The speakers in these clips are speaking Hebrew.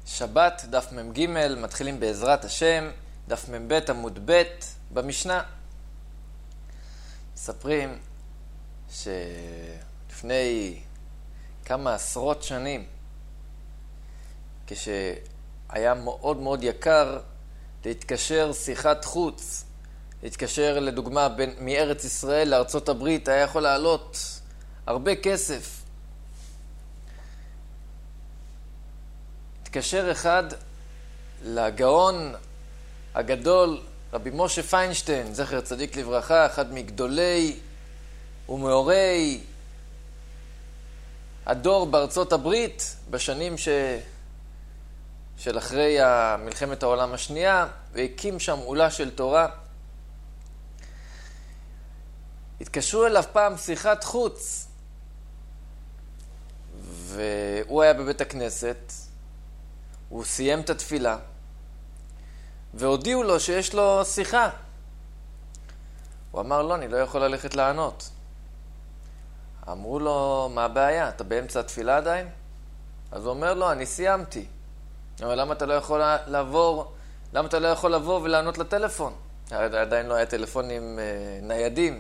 שבת, דף מ"ג, מתחילים בעזרת השם, דף מ"ב עמוד ב' במשנה. מספרים שלפני כמה עשרות שנים, כשהיה מאוד מאוד יקר להתקשר שיחת חוץ, להתקשר לדוגמה מארץ ישראל לארצות הברית, היה יכול לעלות הרבה כסף. התקשר אחד לגאון הגדול, רבי משה פיינשטיין, זכר צדיק לברכה, אחד מגדולי ומאורי הדור בארצות הברית, בשנים של אחרי מלחמת העולם השנייה, והקים שם עולה של תורה. התקשרו אליו פעם שיחת חוץ, והוא היה בבית הכנסת, הוא סיים את התפילה, והודיעו לו שיש לו שיחה. הוא אמר, לא, אני לא יכול ללכת לענות. אמרו לו, מה הבעיה? אתה באמצע התפילה עדיין? אז הוא אומר לו, אני סיימתי. אבל למה אתה לא יכול לבוא ולענות לטלפון? עדיין לא היה טלפונים ניידים.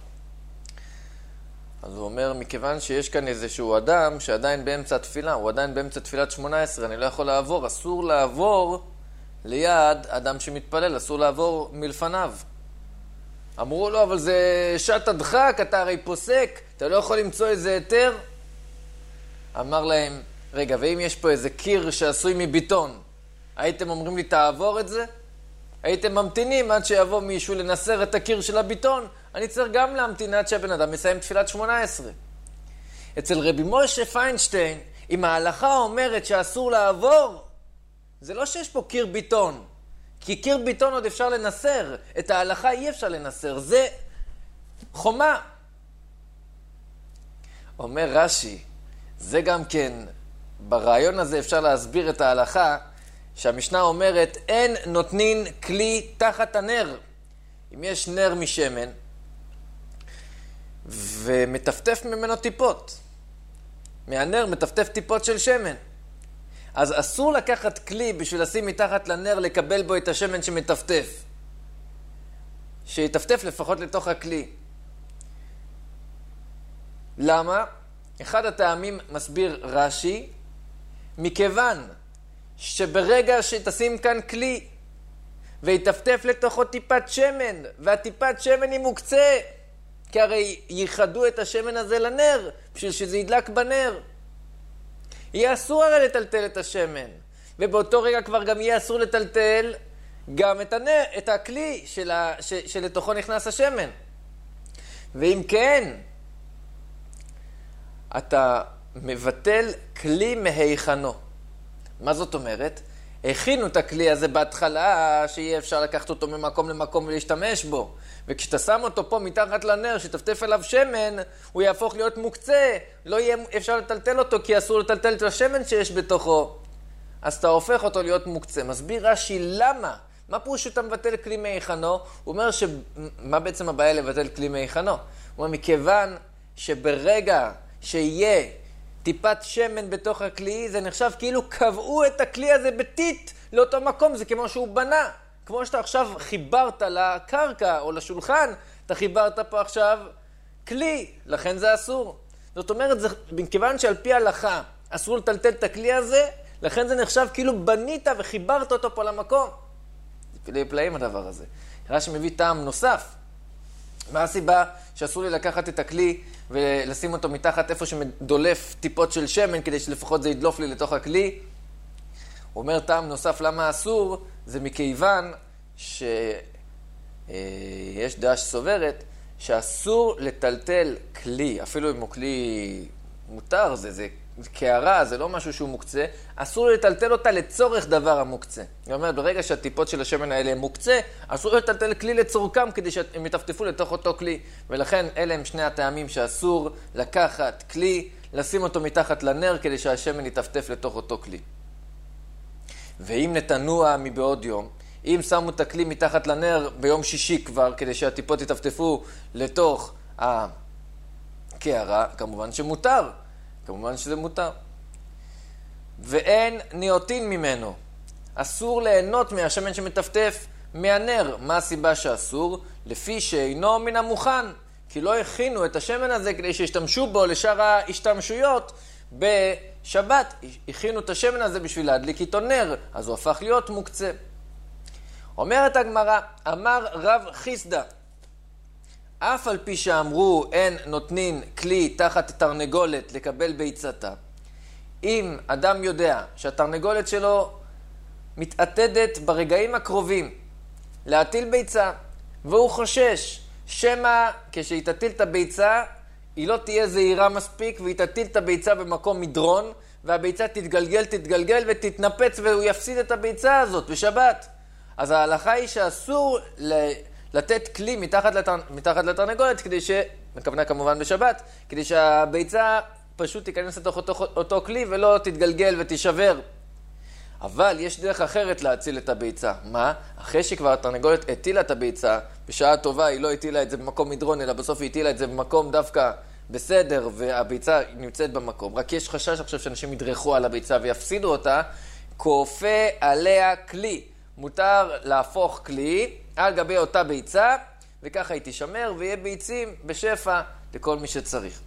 אז הוא אומר, מכיוון שיש כאן איזשהו אדם שעדיין באמצע התפילה, הוא עדיין באמצע תפילת 18, אני לא יכול לעבור, אסור לעבור ליד אדם שמתפלל, אסור לעבור מלפניו. אמרו לו, אבל זה שעת הדחק, אתה הרי פוסק, אתה לא יכול למצוא איזה היתר? אמר להם, רגע, ואם יש פה איזה קיר שעשוי מביטון, הייתם אומרים לי, תעבור את זה? הייתם ממתינים עד שיבוא מישהו לנסר את הקיר של הביטון? אני צריך גם להמתין עד שהבן אדם מסיים תפילת 18. אצל רבי משה פיינשטיין, אם ההלכה אומרת שאסור לעבור, זה לא שיש פה קיר ביטון. כי קיר ביטון עוד אפשר לנסר. את ההלכה אי אפשר לנסר. זה חומה. אומר רש"י, זה גם כן, ברעיון הזה אפשר להסביר את ההלכה, שהמשנה אומרת, אין נותנין כלי תחת הנר. אם יש נר משמן, ומטפטף ממנו טיפות, מהנר מטפטף טיפות של שמן, אז אסור לקחת כלי בשביל לשים מתחת לנר, לקבל בו את השמן שמטפטף. שיטפטף לפחות לתוך הכלי. למה? אחד הטעמים מסביר רש"י, מכיוון שברגע שתשים כאן כלי ויטפטף לתוכו טיפת שמן, והטיפת שמן היא מוקצה, כי הרי ייחדו את השמן הזה לנר, בשביל שזה ידלק בנר. יהיה אסור הרי לטלטל את השמן, ובאותו רגע כבר גם יהיה אסור לטלטל גם את הכלי שלתוכו נכנס השמן. ואם כן, אתה מבטל כלי מהיכנו. מה זאת אומרת? הכינו את הכלי הזה בהתחלה, שיהיה אפשר לקחת אותו ממקום למקום ולהשתמש בו. וכשאתה שם אותו פה מתחת לנר, שטפטף אליו שמן, הוא יהפוך להיות מוקצה. לא יהיה אפשר לטלטל אותו, כי אסור לטלטל את השמן שיש בתוכו. אז אתה הופך אותו להיות מוקצה. מסביר רש"י למה? מה פירוש שאתה מבטל כלי מהיכנו? הוא אומר מה בעצם הבעיה לבטל כלי מהיכנו? הוא אומר, מכיוון שברגע שיהיה טיפת שמן בתוך הכלי, זה נחשב כאילו קבעו את הכלי הזה בטיט לאותו מקום, זה כמו שהוא בנה. כמו שאתה עכשיו חיברת לקרקע או לשולחן, אתה חיברת פה עכשיו כלי, לכן זה אסור. זאת אומרת, מכיוון שעל פי ההלכה אסור לטלטל את הכלי הזה, לכן זה נחשב כאילו בנית וחיברת אותו פה למקום. זה פלאי פלאים הדבר הזה. רש"י מביא טעם נוסף. מה הסיבה שאסור לי לקחת את הכלי ולשים אותו מתחת איפה שמדולף טיפות של שמן, כדי שלפחות זה ידלוף לי לתוך הכלי? הוא אומר טעם נוסף למה אסור, זה מכיוון שיש דעה שסוברת שאסור לטלטל כלי, אפילו אם הוא כלי מותר, זה קערה, זה לא משהו שהוא מוקצה, אסור לטלטל אותה לצורך דבר המוקצה. זאת אומרת, ברגע שהטיפות של השמן האלה הם מוקצה, אסור לטלטל כלי לצורכם כדי שהם יטפטפו לתוך אותו כלי. ולכן אלה הם שני הטעמים שאסור לקחת כלי, לשים אותו מתחת לנר כדי שהשמן יטפטף לתוך אותו כלי. ואם נתנוע מבעוד יום, אם שמו את הכלי מתחת לנר ביום שישי כבר, כדי שהטיפות יטפטפו לתוך הקערה, כמובן שמותר. כמובן שזה מותר. ואין ניאותין ממנו. אסור ליהנות מהשמן שמטפטף מהנר. מה הסיבה שאסור? לפי שאינו מן המוכן. כי לא הכינו את השמן הזה כדי שישתמשו בו לשאר ההשתמשויות בשבת. הכינו את השמן הזה בשביל להדליק איתו נר, אז הוא הפך להיות מוקצה. אומרת הגמרא, אמר רב חיסדא, אף על פי שאמרו אין נותנין כלי תחת תרנגולת לקבל ביצתה, אם אדם יודע שהתרנגולת שלו מתעתדת ברגעים הקרובים להטיל ביצה, והוא חושש שמא כשהיא תטיל את הביצה היא לא תהיה זהירה מספיק והיא תטיל את הביצה במקום מדרון, והביצה תתגלגל ותתנפץ והוא יפסיד את הביצה הזאת בשבת. אז ההלכה היא שאסור לתת כלי מתחת לתרנגולת, כדי מכוונה כמובן בשבת, כדי שהביצה פשוט תיכנס לתוך אותו כלי ולא תתגלגל ותישבר. אבל יש דרך אחרת להציל את הביצה. מה? אחרי שכבר התרנגולת הטילה את הביצה, בשעה טובה היא לא הטילה את זה במקום מדרון, אלא בסוף היא הטילה את זה במקום דווקא בסדר, והביצה נמצאת במקום. רק יש חשש עכשיו שאנשים ידרכו על הביצה ויפסידו אותה, כופה עליה כלי. מותר להפוך כלי על גבי אותה ביצה, וככה היא תשמר ויהיה ביצים בשפע לכל מי שצריך.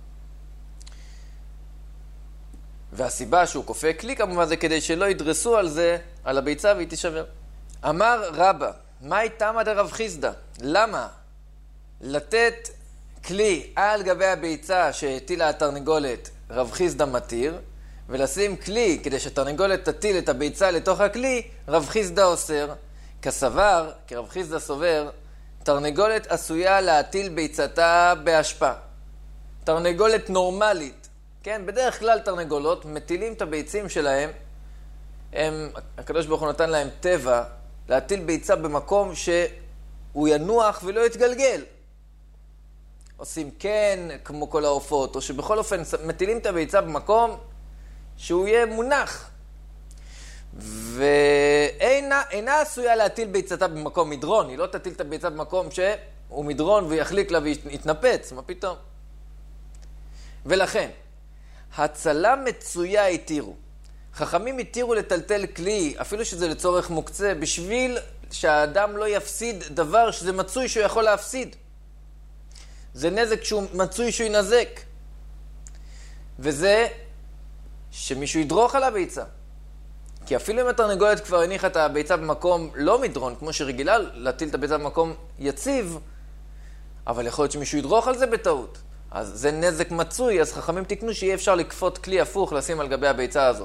והסיבה שהוא כופה כלי כמובן זה כדי שלא ידרסו על זה, על הביצה, והיא תשבר. אמר רבא, מה תמא דרב חיסדא? למה לתת כלי על גבי הביצה שהטילה התרנגולת רב חיסדא מתיר, ולשים כלי כדי שתרנגולת תטיל את הביצה לתוך הכלי, רב חיסדא אוסר? כסבר, כי רב חיסדא סובר, תרנגולת עשויה להטיל ביצתה בהשפעה. תרנגולת נורמלית, כן, בדרך כלל תרנגולות מטילים את הביצים שלהם, הקדוש ברוך הוא נתן להם טבע להטיל ביצה במקום שהוא ינוח ולא יתגלגל. עושים כן כמו כל העופות, או שבכל אופן מטילים את הביצה במקום שהוא יהיה מונח. ואינה עשויה להטיל ביצתה במקום מדרון, היא לא תטיל את הביצה במקום שהוא מדרון ויחליק לה ויתנפץ, מה פתאום? ולכן, הצלה מצויה התירו. חכמים התירו לטלטל כלי, אפילו שזה לצורך מוקצה, בשביל שהאדם לא יפסיד דבר שזה מצוי שהוא יכול להפסיד. זה נזק שהוא מצוי שהוא ינזק. וזה שמישהו ידרוך על הביצה. כי אפילו אם התרנגולת כבר הניחה את הביצה במקום לא מדרון, כמו שרגילה להטיל את הביצה במקום יציב, אבל יכול להיות שמישהו ידרוך על זה בטעות. אז זה נזק מצוי, אז חכמים תקנו שיהיה אפשר לקפות כלי הפוך לשים על גבי הביצה הזאת.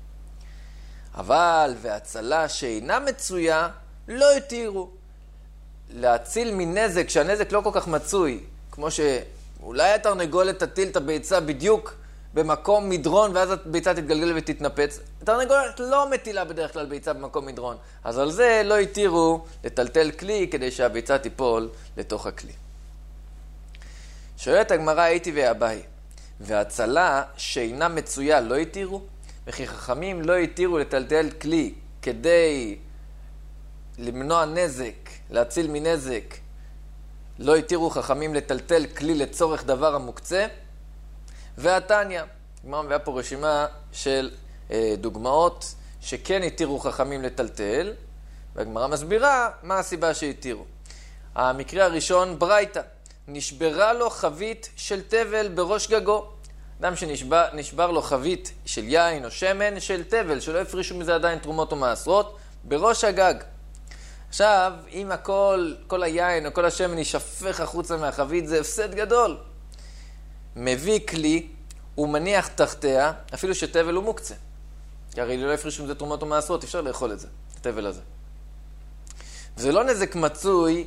אבל והצלה שאינה מצויה לא התירו. להציל מנזק שהנזק לא כל כך מצוי, כמו שאולי התרנגולת תטיל את הביצה בדיוק במקום מדרון ואז הביצה תתגלגל ותתנפץ. התרנגולת לא מטילה בדרך כלל ביצה במקום מדרון, אז על זה לא התירו לטלטל כלי כדי שהביצה תיפול לתוך הכלי. שואלת הגמרא הייתי ואביי, והצלה שאינה מצויה לא התירו? וכי חכמים לא התירו לטלטל כלי כדי למנוע נזק, להציל מנזק, לא התירו חכמים לטלטל כלי לצורך דבר המוקצה? והתניא, הגמרא מביאה פה רשימה של דוגמאות שכן התירו חכמים לטלטל, והגמרא מסבירה מה הסיבה שהתירו. המקרה הראשון, ברייתא, נשברה לו חבית של תבל בראש גגו. אדם שנשבר לו חבית של יין או שמן של תבל, שלא הפרישו מזה עדיין תרומות או מעשרות, בראש הגג. עכשיו, אם כל היין או כל השמן יישפך החוצה מהחבית, זה הפסד גדול. מביא כלי, הוא מניח תחתיה, אפילו שתבל הוא מוקצה. כי הרי לא הפרישו מזה תרומות או מעשרות, אפשר לאכול את זה, התבל הזה. וזה לא נזק מצוי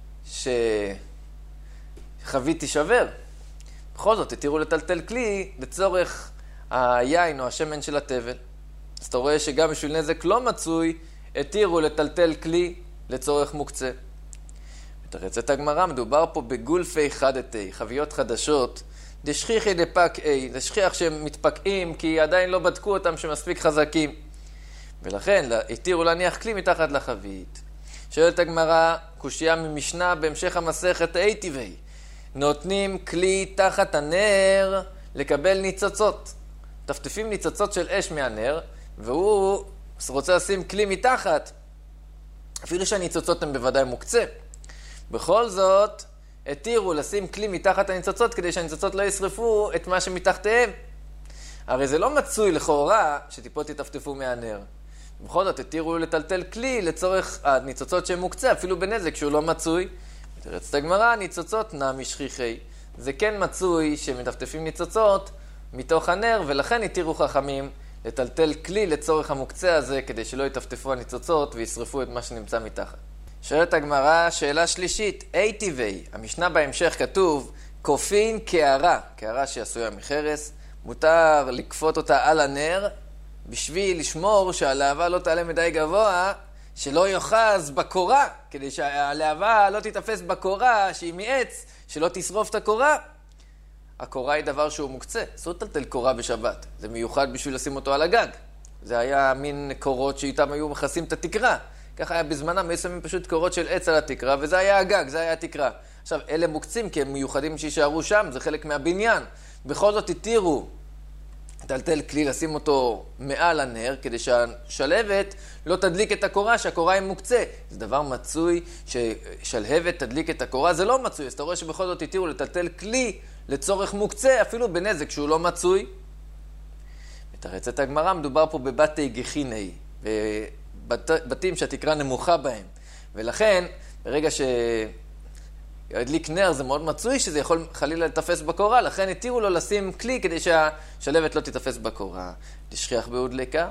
שחבית תישבר. בכל זאת, התירו לטלטל כלי לצורך היין או השמן של התבל. אז אתה רואה שגם בשביל נזק לא מצוי, התירו לטלטל כלי לצורך מוקצה. מתרצת הגמרא, מדובר פה בגולפי חדתי, חביות חדשות, דשכיחי דפקאי, זה שכיח שהם מתפקעים כי עדיין לא בדקו אותם שמספיק חזקים. ולכן התירו להניח כלי מתחת לחבית. שואלת הגמרא, קושיה ממשנה בהמשך המסכת היטיבי, נותנים כלי תחת הנר לקבל ניצוצות. טפטפים ניצוצות של אש מהנר, והוא רוצה לשים כלי מתחת, אפילו שהניצוצות הן בוודאי מוקצה. בכל זאת, התירו לשים כלי מתחת הניצוצות כדי שהניצוצות לא ישרפו את מה שמתחתיהם. הרי זה לא מצוי לכאורה שטיפות יטפטפו מהנר. בכל זאת, התירו לטלטל כלי לצורך הניצוצות שהן מוקצה, אפילו בנזק שהוא לא מצוי. מתרצת הגמרא, ניצוצות נמי שכיחי. זה כן מצוי שמטפטפים ניצוצות מתוך הנר, ולכן התירו חכמים לטלטל כלי לצורך המוקצה הזה, כדי שלא יטפטפו הניצוצות וישרפו את מה שנמצא מתחת. שואלת הגמרא, שאלה שלישית, טבעי, המשנה בהמשך כתוב, כופין קערה, קערה שעשויה מחרס, מותר לקפות אותה על הנר, בשביל לשמור שהלהבה לא תעלה מדי גבוה, שלא יוחז בקורה, כדי שהלהבה לא תתאפס בקורה, שהיא מעץ, שלא תשרוף את הקורה. הקורה היא דבר שהוא מוקצה, אסור לטלטל קורה בשבת, זה מיוחד בשביל לשים אותו על הגג. זה היה מין קורות שאיתם היו מכסים את התקרה. ככה היה בזמנם, היו שמים פשוט קורות של עץ על התקרה, וזה היה הגג, זה היה התקרה. עכשיו, אלה מוקצים כי הם מיוחדים שישארו שם, זה חלק מהבניין. בכל זאת התירו לטלטל כלי, לשים אותו מעל הנר, כדי שהשלהבת לא תדליק את הקורה, שהקורה היא מוקצה. זה דבר מצוי ששלהבת תדליק את הקורה, זה לא מצוי. אז אתה רואה שבכל זאת התירו לטלטל כלי לצורך מוקצה, אפילו בנזק שהוא לא מצוי. מתרצת הגמרא, מדובר פה בבתי גחיני, בתים שהתקרה נמוכה בהם. ולכן, ברגע שידליק נר, זה מאוד מצוי שזה יכול חלילה לתפס בקורה, לכן התירו לו לשים כלי כדי שהשלהבת לא תתפס בקורה. תשכיח בהודלקה.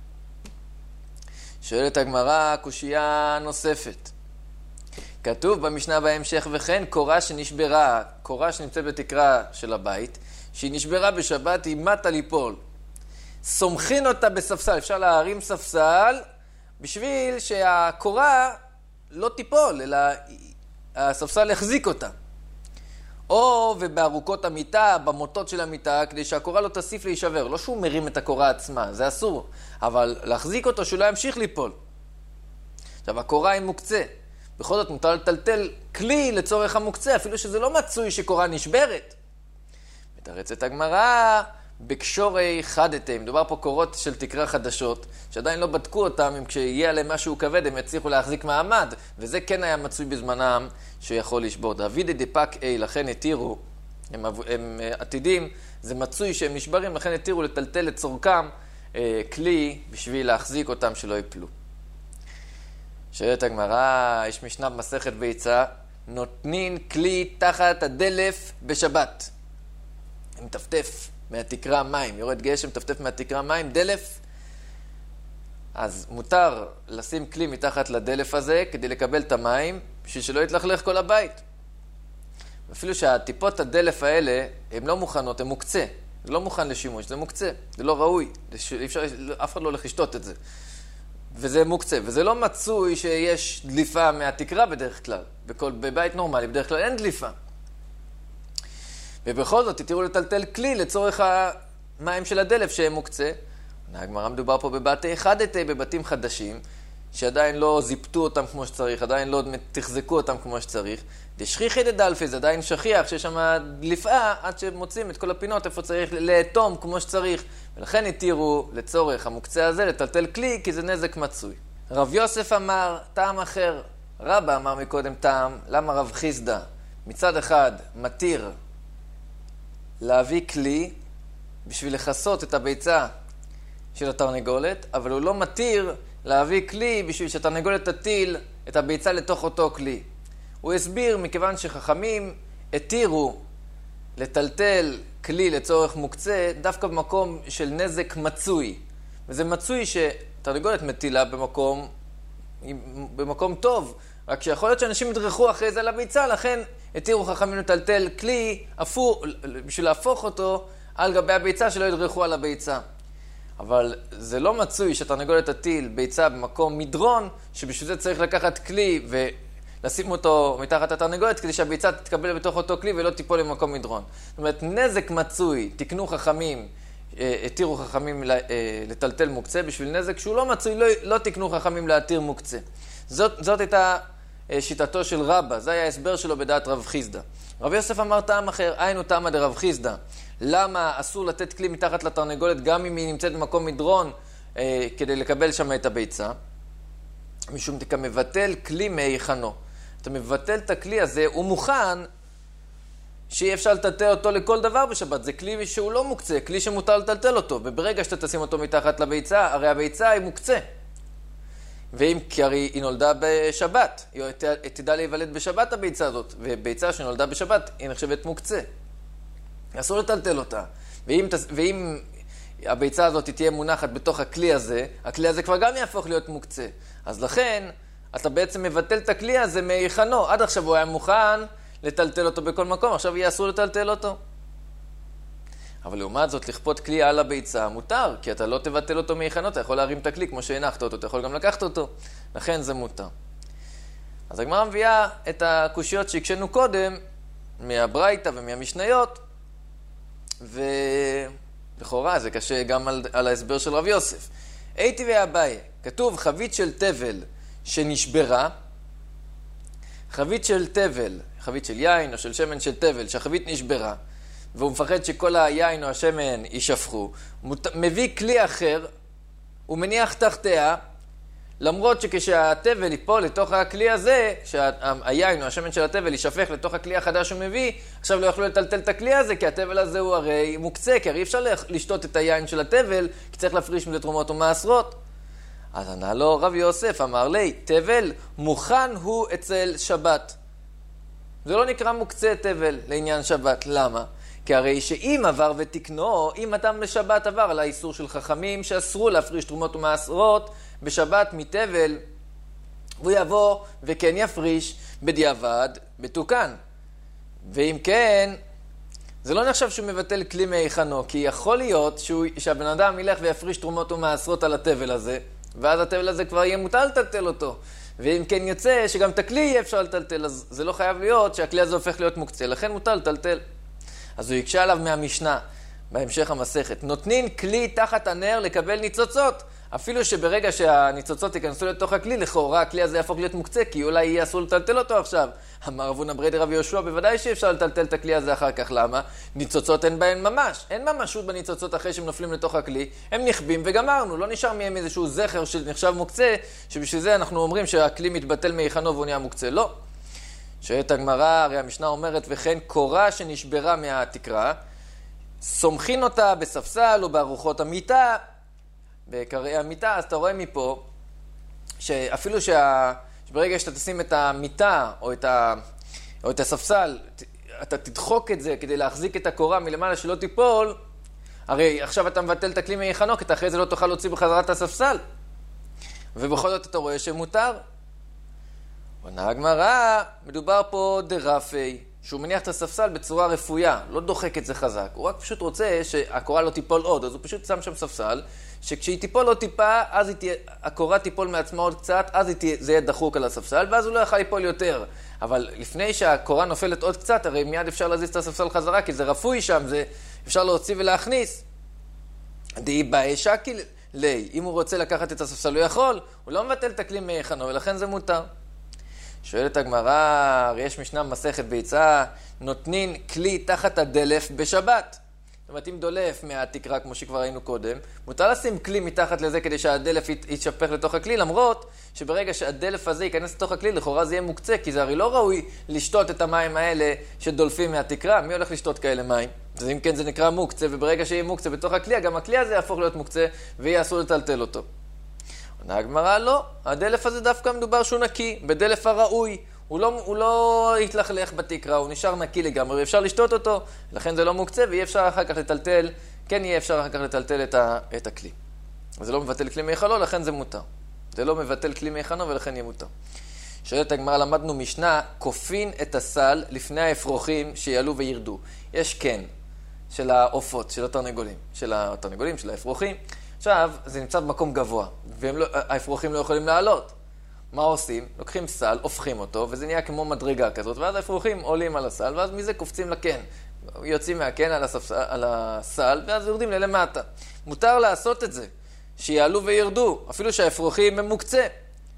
שואלת הגמרא, קושייה נוספת. כתוב במשנה בהמשך, וכן קורה שנשברה, קורה שנמצאת בתקרה של הבית, שהיא נשברה בשבת, היא מתה ליפול. סומכין אותה בספסל, אפשר להרים ספסל, בשביל שהקורה לא תיפול, אלא הספסל יחזיק אותה. או ובארוכות המיטה, במוטות של המיטה, כדי שהקורה לא תסיף להישבר. לא שהוא מרים את הקורה עצמה, זה אסור. אבל להחזיק אותו שהוא לא ימשיך ליפול. עכשיו, הקורה היא מוקצה. בכל זאת מותר לטלטל כלי לצורך המוקצה, אפילו שזה לא מצוי שקורה נשברת. מתרצת הגמרא, בקשורי חדתם. מדובר פה קורות של תקרה חדשות, שעדיין לא בדקו אותם, אם כשיהיה עליהם משהו כבד, הם יצליחו להחזיק מעמד. וזה כן היה מצוי בזמנם שיכול לשבור. דוד דפק לכן התירו, הם עתידים, זה מצוי שהם נשברים, לכן התירו לטלטל לצורכם כלי בשביל להחזיק אותם שלא יפלו. שואלת הגמרא, יש משנה במסכת ביצה, נותנין כלי תחת הדלף בשבת. מטפטף מהתקרה מים, יורד גשם, מטפטף מהתקרה מים, דלף. אז מותר לשים כלי מתחת לדלף הזה כדי לקבל את המים, בשביל שלא יתלכלך כל הבית. אפילו שהטיפות הדלף האלה, הן לא מוכנות, הן מוקצה. זה לא מוכן לשימוש, זה מוקצה. זה לא ראוי, אף אחד לא הולך לשתות את זה. וזה מוקצה, וזה לא מצוי שיש דליפה מהתקרה בדרך כלל. בבית נורמלי בדרך כלל אין דליפה. ובכל זאת תתירו לטלטל כלי לצורך המים של הדלף שהם מוקצה. הגמרא מדובר פה בבתי חדתי, בבתים חדשים, שעדיין לא זיפטו אותם כמו שצריך, עדיין לא תחזקו אותם כמו שצריך. דשכיחי דדלפי, זה עדיין שכיח, שיש שם דליפה עד שמוצאים את כל הפינות איפה צריך לאטום כמו שצריך. ולכן התירו לצורך המוקצה הזה לטלטל כלי, כי זה נזק מצוי. רב יוסף אמר, טעם אחר. רבא אמר מקודם טעם, למה רב חיסדא מצד אחד מתיר להביא כלי בשביל לחסות את הביצה של התרנגולת, אבל הוא לא מתיר להביא כלי בשביל שהתרנגולת תטיל את הביצה לתוך אותו כלי. הוא הסביר מכיוון שחכמים התירו לטלטל כלי לצורך מוקצה דווקא במקום של נזק מצוי. וזה מצוי שתרנגולת מטילה במקום טוב, רק שיכול להיות שאנשים ידרכו אחרי זה על הביצה, לכן התירו חכמים לטלטל כלי בשביל להפוך אותו על גבי הביצה שלא ידרכו על הביצה. אבל זה לא מצוי שהתרנגולת תטיל ביצה במקום מדרון, שבשביל זה צריך לקחת כלי ולשים אותו מתחת התרנגולת, כדי שהביצה תתקבל בתוך אותו כלי ולא תיפול למקום מדרון. זאת אומרת, נזק מצוי, תקנו חכמים, התירו חכמים לטלטל מוקצה, בשביל נזק שהוא לא מצוי, לא תקנו חכמים להתיר מוקצה. זאת הייתה שיטתו של רבא, זה היה ההסבר שלו בדעת רב חיסדא. רב יוסף אמר טעם אחר, היינו טעמה דרב חיסדא. למה אסור לתת כלי מתחת לתרנגולת גם אם היא נמצאת במקום מדרון כדי לקבל שם את הביצה? משום אתה מבטל כלי מהיכנו. אתה מבטל את הכלי הזה, הוא מוכן שאי אפשר לטלטל אותו לכל דבר בשבת. זה כלי שהוא לא מוקצה, כלי שמותר לטלטל אותו. וברגע שאתה תשים אותו מתחת לביצה, הרי הביצה היא מוקצה. ואם כי הרי היא נולדה בשבת, היא תדע להיוולד בשבת הביצה הזאת, וביצה שנולדה בשבת היא נחשבת מוקצה. אסור לטלטל אותה. ואם הביצה הזאת תהיה מונחת בתוך הכלי הזה כבר גם יהפוך להיות מוקצה. אז לכן, אתה בעצם מבטל את הכלי הזה מהיכנו. עד עכשיו הוא היה מוכן לטלטל אותו בכל מקום, עכשיו יהיה אסור לטלטל אותו. אבל לעומת זאת, לכפות כלי על הביצה מותר, כי אתה לא תבטל אותו מהיכנו, אתה יכול להרים את הכלי כמו שהנחת אותו, אתה יכול גם לקחת אותו. לכן זה מותר. אז הגמרא מביאה את הקושיות שהקשנו קודם, מהברייתא ומהמשניות, ולכאורה זה קשה גם על ההסבר של רב יוסף. הייתי ואביי, כתוב חבית של תבל שנשברה, חבית של תבל, חבית של יין או של שמן של תבל, שהחבית נשברה, והוא מפחד שכל היין או השמן יישפכו, מביא כלי אחר, הוא מניח תחתיה, למרות שכשהתבל ייפול לתוך הכלי הזה, שהיין או השמן של התבל יישפך לתוך הכלי החדש שהוא מביא, עכשיו לא יוכלו לטלטל את הכלי הזה, כי התבל הזה הוא הרי מוקצה, כי הרי אי אפשר לשתות את היין של התבל, כי צריך להפריש מזה תרומות ומעשרות. אז ענה לו רב יוסף, אמר לי, תבל מוכן הוא אצל שבת. זה לא נקרא מוקצה תבל לעניין שבת. למה? כי הרי שאם עבר ותקנו, אם אדם בשבת עבר על האיסור של חכמים שאסרו להפריש תרומות ומעשרות בשבת מתבל, הוא יבוא וכן יפריש בדיעבד בתוקן. ואם כן, זה לא נחשב שהוא מבטל כלי מהיכנו, כי יכול להיות שהבן אדם ילך ויפריש תרומות ומעשרות על התבל הזה, ואז התבל הזה כבר יהיה מוטל לטלטל אותו. ואם כן יוצא שגם את הכלי יהיה אפשר לטלטל, אז זה לא חייב להיות שהכלי הזה הופך להיות מוקצה, לכן מוטל לטלטל. אז הוא יקשה עליו מהמשנה, בהמשך המסכת. נותנים כלי תחת הנר לקבל ניצוצות. אפילו שברגע שהניצוצות ייכנסו לתוך הכלי, לכאורה הכלי הזה יהפוך להיות מוקצה, כי אולי יהיה אסור לטלטל אותו עכשיו. אמר רב הונא ברייתא רבי יהושע, בוודאי שאפשר לטלטל את הכלי הזה אחר כך. למה? ניצוצות אין בהן ממש. אין ממשות בניצוצות אחרי שהם נופלים לתוך הכלי. הם נכבים וגמרנו. לא נשאר מהם איזשהו זכר שנחשב מוקצה, שבשביל זה אנחנו אומרים שהכלי מתבטל מהיכנו והוא נהיה מוקצה. לא. שאת הגמרא, הרי המשנה אומרת, וכן קורה שנשברה מהתקרה, סומכין אותה בספסל או בארוחות המיטה, בקרעי המיטה, אז אתה רואה מפה, שאפילו שברגע שאתה תשים את המיטה או את הספסל, אתה תדחוק את זה כדי להחזיק את הקורה מלמעלה שלא תיפול, הרי עכשיו אתה מבטל את הכלי מהיכנו, כי אתה אחרי זה לא תוכל להוציא בחזרה את הספסל. ובכל זאת אתה רואה שמותר. עונה הגמרא, מדובר פה דרפי, שהוא מניח את הספסל בצורה רפויה, לא דוחק את זה חזק. הוא רק פשוט רוצה שהקורה לא תיפול עוד, אז הוא פשוט שם שם ספסל, שכשהיא תיפול עוד טיפה, אז הקורה תיפול מעצמה עוד קצת, אז זה יהיה דחוק על הספסל, ואז הוא לא יוכל ליפול יותר. אבל לפני שהקורה נופלת עוד קצת, הרי מיד אפשר להזיז את הספסל חזרה, כי זה רפוי שם, זה אפשר להוציא ולהכניס. די באי שקיל לי, אם הוא רוצה לקחת את הספסל, הוא יכול, הוא לא מבטל את הכלי מהיכנו, ולכן זה מותר. שואלת הגמרא, הרי יש משנה מסכת ביצה, נותנים כלי תחת הדלף בשבת. זאת אומרת, אם דולף מהתקרה, כמו שכבר ראינו קודם, מותר לשים כלי מתחת לזה כדי שהדלף יתשפך לתוך הכלי, למרות שברגע שהדלף הזה ייכנס לתוך הכלי, לכאורה זה יהיה מוקצה, כי זה הרי לא ראוי לשתות את המים האלה שדולפים מהתקרה. מי הולך לשתות כאלה מים? אז אם כן זה נקרא מוקצה, וברגע שיהיה מוקצה בתוך הכלי, גם הכלי הזה יהפוך להיות מוקצה, ויהיה אסור לטלטל אותו. עונה הגמרא, לא. הדלף הזה דווקא מדובר שהוא נקי, בדלף הראוי. הוא לא יתלכלך בתקרה, הוא נשאר נקי לגמרי, ואפשר לשתות אותו, לכן זה לא מוקצה, ויהיה אפשר אחר כך לטלטל, כן יהיה אפשר אחר כך לטלטל את הכלי. זה לא מבטל כלי מהיכנו, לכן זה מותר. זה לא מבטל כלי מהיכנו, ולכן יהיה מותר. שואלת הגמרא, למדנו משנה, כופין את הסל לפני האפרוחים שיעלו וירדו. יש כן של העופות, של התרנגולים, של האפרוחים. עכשיו, זה נמצא במקום גבוה, והאפרוחים לא יכולים לעלות. מה עושים? לוקחים סל, הופכים אותו, וזה נהיה כמו מדרגה כזאת, ואז האפרוחים עולים על הסל, ואז מזה קופצים לקן. יוצאים מהקן על הסל, ואז יורדים ללמטה. מותר לעשות את זה, שיעלו וירדו, אפילו שהאפרוחים הם מוקצה.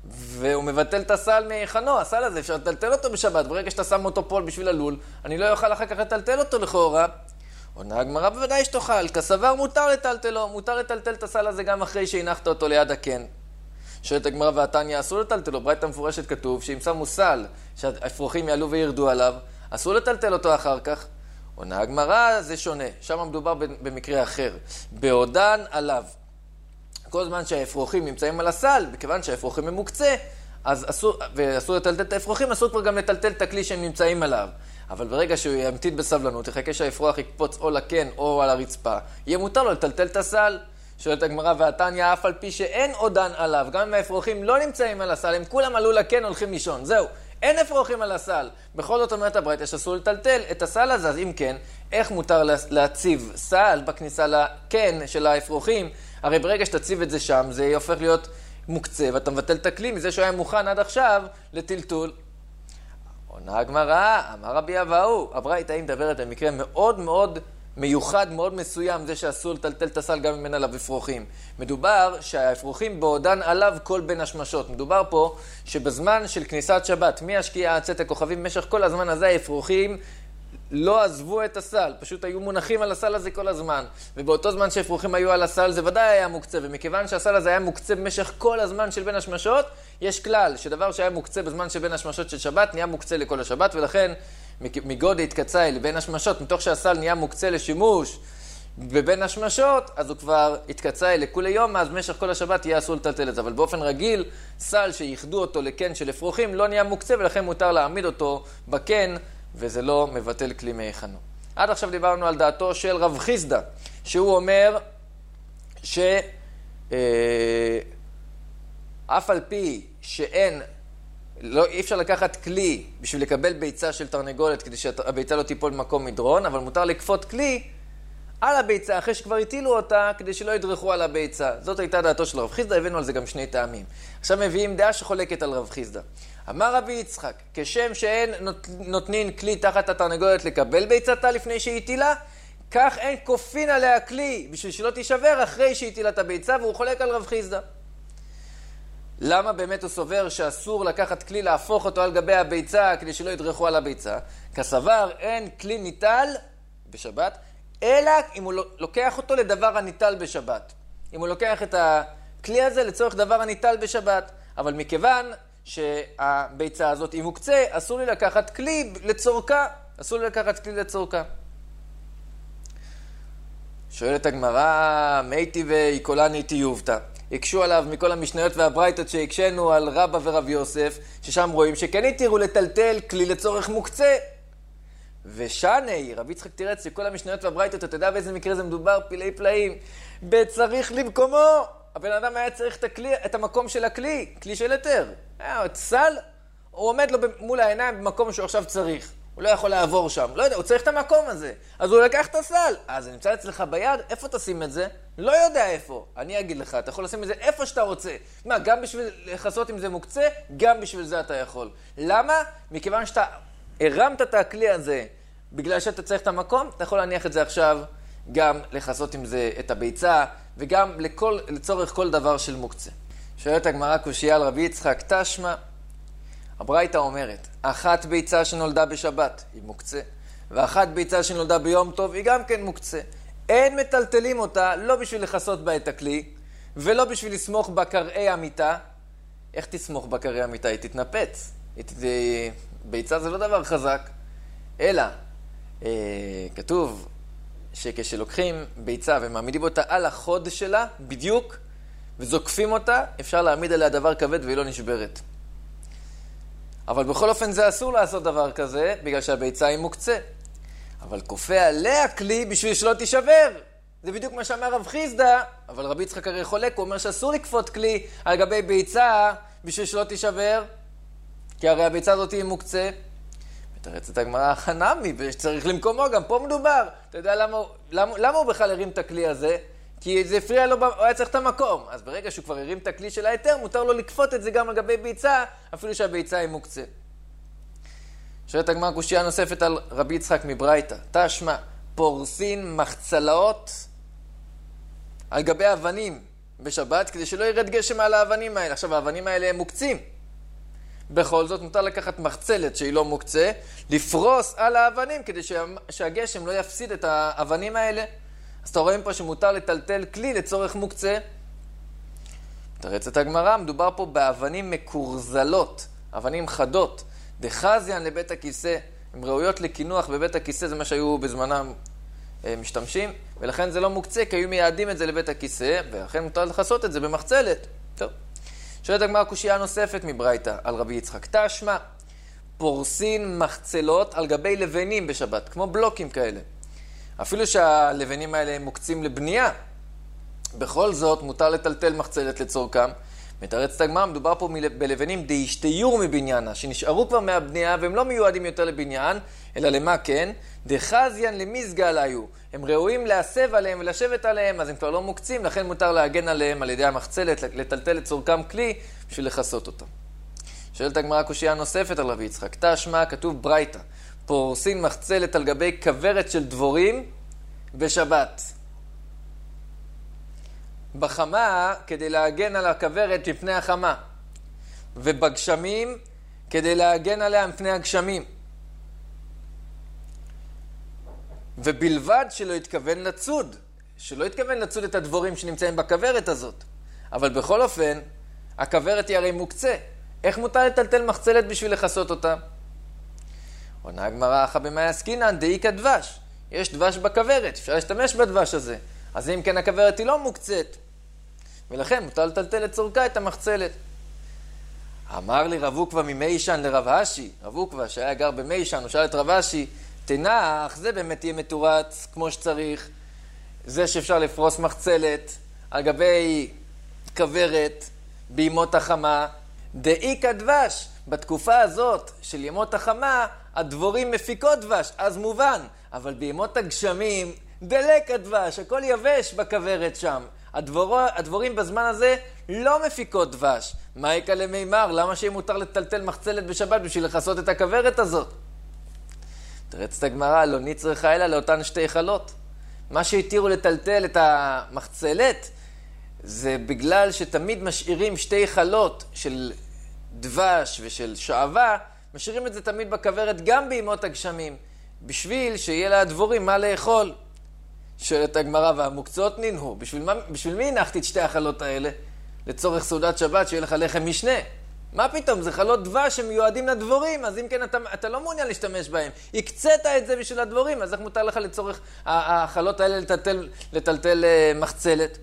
והוא מבטל את הסל מהיכנו. הסל הזה אפשר לטלטל אותו בשבת, ברגע שאתה שם אותו פה בשביל הלול, אני לא אוכל אחר כך לטלטל אותו לכאורה. עונה הגמרא, בוודאי שתאכל, כסבר מותר לטלטלו, מותר לטלטל את הסל הזה גם אחרי שהנחת אותו ליד הקן. שואלת הגמרא, והתניא אסור לטלטלו, ברייתא מפורשת כתוב שאם שמו סל שהאפרוחים יעלו וירדו עליו, אסור לטלטל אותו אחר כך. עונה הגמרא, זה שונה, שם מדובר במקרה אחר, בעודן עליו. כל זמן שהאפרוחים נמצאים על הסל, בכיוון שהאפרוחים הם מוקצה, אז אסור לטלטל את האפרוחים, אסור כבר גם לטלטל את הכלי שהם נמצאים עליו. אבל ברגע שהוא ימתין בסבלנות, יחכה שהאפרוח יקפוץ או לקן או על הרצפה, יהיה מותר לו לטלטל את הסל. שואלת הגמרא, והתניא אף על פי שאין עודן עליו, גם אם האפרוחים לא נמצאים על הסל, הם כולם עלו לקן, הולכים לישון, זהו, אין אפרוחים על הסל. בכל זאת אומרת הברייתא שאסור לטלטל את הסל הזה, אז אם כן, איך מותר להציב סל בכניסה לקן של האפרוחים? הרי ברגע שתציב את זה שם, זה הופך להיות מוקצה, ואתה מבטל את הכלי מזה שהוא היה מוכן עד עכשיו לטלטול. עונה הגמרא, אמר רבי אבאו, הברייתא היא מדברת במקרה מאוד מאוד מיוחד, מאוד מסוים, זה שאסור לטלטל את הסל גם אם אין עליו אפרוחים. מדובר שהאפרוחים בעודן עליו כל בין השמשות. מדובר פה שבזמן של כניסת שבת, מהשקיעה עד צאת הכוכבים, במשך כל הזמן הזה האפרוחים לא עזבו את הסל, פשוט היו מונחים על הסל הזה כל הזמן. ובאותו זמן שהאפרוחים היו על הסל זה ודאי היה מוקצה, ומכיוון שהסל הזה היה מוקצה במשך כל הזמן של בין השמשות, יש כלל שדבר שהיה מוקצה בזמן של בין השמשות של שבת נהיה מוקצה לכל השבת, ולכן מגודל התקצה לבין השמשות, מתוך שהסל נהיה מוקצה לשימוש בבין השמשות, אז הוא כבר התקצה לכולי יום, אז במשך כל השבת יהיה אסור לטלטל את זה. אבל באופן רגיל, סל שיחדו אותו לקן של אפרוחים לא נהיה מוקצה, ולכן מותר להעמיד אותו בקן, וזה לא מבטל כלי מהיכנו. עד עכשיו דיברנו על דעתו של רב חיסדא, שהוא אומר שאף על פי שאין, אי אפשר לקחת כלי בשביל לקבל ביצה של תרנגולת כדי שהביצה לא תיפול במקום מדרון, אבל מותר לקפות כלי על הביצה אחרי שכבר הטילו אותה כדי שלא ידרכו על הביצה. זאת הייתה דעתו של רב חיסדא, הבאנו על זה גם שני טעמים. עכשיו מביאים דעה שחולקת על רב חיסדא. אמר רבי יצחק, כשם שאין נותנין כלי תחת התרנגולת לקבל ביצתה לפני שהיא הטילה, כך אין כופין עליה כלי בשביל שלא תישבר אחרי שהיא הטילה את הביצה, והוא חולק על רב חיסדא. למה באמת הוא סובר שאסור לקחת כלי להפוך אותו על גבי הביצה כדי שלא ידרכו על הביצה? כסבר אין כלי ניטל בשבת, אלא אם הוא לוקח אותו לדבר הניטל בשבת. אם הוא לוקח את הכלי הזה לצורך דבר הניטל בשבת. אבל מכיוון שהביצה הזאת היא מוקצה, אסור לי לקחת כלי לצורכה. אסור לי לקחת כלי לצורכה. שואלת הגמרא, מייטי ויקולני תיובתא. הקשו עליו מכל המשניות והברייתות שהקשנו על רבא ורב יוסף, ששם רואים שכן התירו לטלטל כלי לצורך מוקצה. ושני, רב יצחק תירץ שכל המשניות והברייתות, אתה יודע באיזה מקרה זה מדובר? פלאי פלאים. בצריך למקומו. הבן אדם היה צריך את המקום של הכלי, כלי של היתר. את סל, הוא עומד לו מול העיניים במקום שהוא עכשיו צריך. הוא לא יכול לעבור שם. לא יודע, הוא צריך את המקום הזה. אז הוא לקח את הסל. אז זה נמצא אצלך ביד, איפה תשים את זה? לא יודע איפה. אני אגיד לך, אתה יכול לשים את זה איפה שאתה רוצה. מה, גם בשביל לחסות אם זה מוקצה, גם בשביל זה אתה יכול. למה? מכיוון שאתה הרמת את הכלי הזה בגלל שאתה צריך את המקום, אתה יכול להניח את זה עכשיו גם לחסות עם זה את הביצה, וגם לצורך כל דבר של מוקצה. שואלת הגמרא קושיה על רבי יצחק, תשמע, הברייתא אומרת, אחת ביצה שנולדה בשבת היא מוקצה, ואחת ביצה שנולדה ביום טוב היא גם כן מוקצה. אין מטלטלים אותה, לא בשביל לחסות בה את הכלי, ולא בשביל לסמוך בקרעי המיטה. איך תסמוך בקרעי המיטה? היא תתנפץ. ביצה זה לא דבר חזק, אלא כתוב שכשלוקחים ביצה ומעמידים אותה על החוד שלה, בדיוק, וזוקפים אותה, אפשר להעמיד עליה דבר כבד והיא לא נשברת. אבל בכל אופן זה אסור לעשות דבר כזה, בגלל שהביצה היא מוקצה. אבל כופה עליה כלי בשביל שלא תישבר. זה בדיוק מה שאמר רב חיסדא, אבל רבי יצחק הרי חולק, הוא אומר שאסור לכפות כלי על גבי ביצה בשביל שלא תישבר, כי הרי הביצה הזאת היא מוקצה. מתרצת הגמרא חנמי, ושצריך למקומו, גם פה מדובר. אתה יודע למה הוא בכלל הרים את הכלי הזה? כי זה הפריע לו, הוא היה צריך את המקום. אז ברגע שהוא כבר הרים את הכלי של ההיתר, מותר לו לכפות את זה גם על גבי ביצה, אפילו שהביצה היא מוקצה. שואלת הגמרא קושיה נוספת על רבי יצחק מברייתא. תשמע, פורסין מחצלאות על גבי אבנים בשבת, כדי שלא ירד גשם על האבנים האלה. עכשיו, האבנים האלה הם מוקצים. בכל זאת, מותר לקחת מחצלת שהיא לא מוקצה, לפרוס על האבנים, כדי שהגשם לא יפסיד את האבנים האלה. אז אתה רואים פה שמותר לטלטל כלי לצורך מוקצה. מתרצת הגמרא, מדובר פה באבנים מקורזלות, אבנים חדות, דחזיין לבית הכיסא, הן ראויות לכינוח בבית הכיסא, זה מה שהיו בזמנם משתמשים, ולכן זה לא מוקצה, כי היו מייעדים את זה לבית הכיסא, ולכן מותר לחסות את זה במחצלת. טוב. שואלת הגמרא קושייה נוספת מברייתא על רבי יצחק. תשמע, פורסין מחצלות על גבי לבנים בשבת, כמו בלוקים כאלה. אפילו שהלבנים האלה הם מוקצים לבנייה, בכל זאת מותר לטלטל מחצלת לצורכם. מתרצת הגמרא, מדובר פה בלבנים דהשתיור מבניינה, שנשארו כבר מהבנייה והם לא מיועדים יותר לבניין, אלא למה כן? דחזיין למסגל היו. הם ראויים להסב עליהם ולשבת עליהם, אז הם כבר לא מוקצים, לכן מותר להגן עליהם על ידי המחצלת, לטלטל לצורכם כלי בשביל לחסות אותם. שואלת הגמרא קושייה נוספת על רבי יצחק. תשמע, כתוב ברייתא, פורסין מחצלת על גבי כוורת של דבורים בשבת. בחמה כדי להגן על הכוורת מפני החמה, ובגשמים כדי להגן עליה מפני הגשמים. ובלבד שלא יתכוון לצוד, שלא יתכוון לצוד את הדבורים שנמצאים בכוורת הזאת. אבל בכל אופן, הכוורת היא הרי מוקצה. איך מותר לטלטל מחצלת בשביל לחסות אותה? עונה הגמרא, אחא במאי עסקינן דאיכא דבש. יש דבש בכוורת, אפשר להשתמש בדבש הזה. אז אם כן הכוורת היא לא מוקצת, ולכן מותר לטלטל לצורכה את המחצלת. אמר לי רב עוקבא ממיישן לרב אשי, רב עוקבא שהיה גר במיישן, הוא שאל את רב אשי, תנח, זה באמת יהיה מתורץ כמו שצריך, זה שאפשר לפרוס מחצלת על גבי כוורת בימות החמה, דאיכא דבש, בתקופה הזאת של ימות החמה, הדבורים מפיקות דבש, אז מובן, אבל בימות הגשמים, דלק הדבש, הכל יבש בכוורת שם. הדבורים בזמן הזה לא מפיקות דבש. מה יקה למימר? למה שיהיה מותר לטלטל מחצלת בשבת בשביל לחסות את הכוורת הזאת? תרצת הגמרא, לא נצרכה אלא לאותן שתי חלות. מה שהתירו לטלטל את המחצלת זה בגלל שתמיד משאירים שתי חלות של דבש ושל שעבה, משאירים את זה תמיד בכוורת גם בימות הגשמים, בשביל שיהיה לה הדבורים מה לאכול. שואלת הגמרא, והמוקצות נינהו. בשביל מי הנחתי את שתי החלות האלה? לצורך סעודת שבת, שיהיה לך לחם משנה. מה פתאום? זה חלות דבש שמיועדים לדבורים, אז אם כן אתה לא מעוניין להשתמש בהם. הקצת את זה בשביל הדבורים, אז איך מותר לך לצורך החלות האלה לטלטל מחצלת?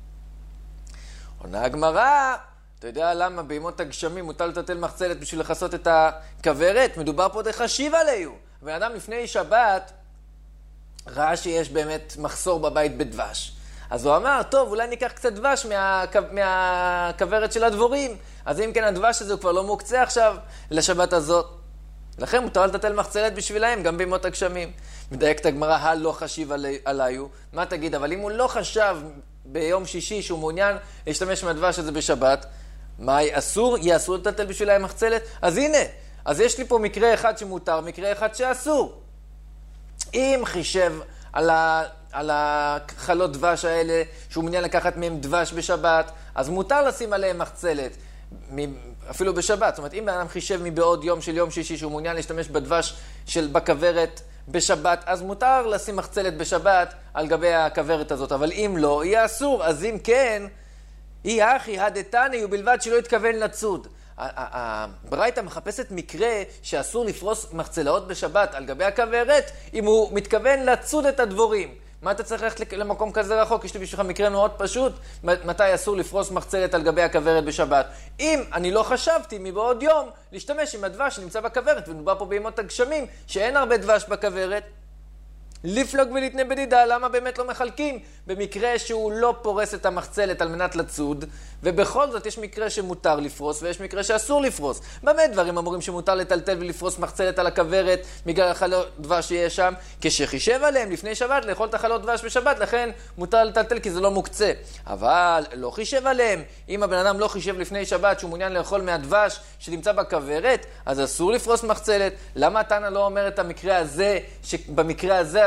עונה הגמרא, אתה יודע למה בימות הגשמים מותר לטלטל מחצלת בשביל לחסות את הכוורת? מדובר פה דחשיב עליהו. בן אדם לפני שבת ראה שיש באמת מחסור בבית בדבש. אז הוא אמר, טוב, אולי ניקח קצת דבש מהכוורת של הדבורים. אז אם כן, הדבש הזה הוא כבר לא מוקצה עכשיו לשבת הזאת. לכן מותר לטלטל מחצלת בשבילהם, גם בימות הגשמים. מדייקת הגמרא, הלא חשיב עליו. מה תגיד? אבל אם הוא לא חשב ביום שישי שהוא מעוניין להשתמש מהדבש הזה בשבת, מה אסור? יהיה אסור לטלטל בשבילהם מחצלת? אז הנה, אז יש לי פה מקרה אחד שמותר, מקרה אחד שאסור. אם חישב על החלות דבש האלה, שהוא מעוניין לקחת מהם דבש בשבת, אז מותר לשים עליהם מחצלת, אפילו בשבת. זאת אומרת, אם אדם חישב מבעוד יום של יום שישי, שהוא מעוניין להשתמש בדבש של בכוורת בשבת, אז מותר לשים מחצלת בשבת על גבי הכוורת הזאת. אבל אם לא, יהיה אסור. אז אם כן, אי הכי הדתני, ובלבד שלא יתכוון לצוד. הברייתא מחפשת מקרה שאסור לפרוס מחצלאות בשבת על גבי הכוורת אם הוא מתכוון לצוד את הדבורים. מה אתה צריך ללכת למקום כזה רחוק? יש לי בשבילך מקרה מאוד פשוט, מתי אסור לפרוס מחצלת על גבי הכוורת בשבת. אם אני לא חשבתי מבעוד יום להשתמש עם הדבש שנמצא בכוורת, ונדבר פה בימות הגשמים שאין הרבה דבש בכוורת, לפלוג ולהתנה בדידה, למה באמת לא מחלקים? במקרה שהוא לא פורס את המחצלת על מנת לצוד, ובכל זאת יש מקרה שמותר לפרוס ויש מקרה שאסור לפרוס. במה דברים אמורים שמותר לטלטל ולפרוס מחצלת על הכוורת בגלל החלות דבש שיש שם? כשחישב עליהם לפני שבת לאכול את החלות דבש בשבת, לכן מותר לטלטל כי זה לא מוקצה. אבל לא חישב עליהם. אם הבן אדם לא חישב לפני שבת שהוא מעוניין לאכול מהדבש שנמצא בכוורת, אז אסור לפרוס מחצלת. למה התנא לא אומר את המקרה הזה, שבמקרה הזה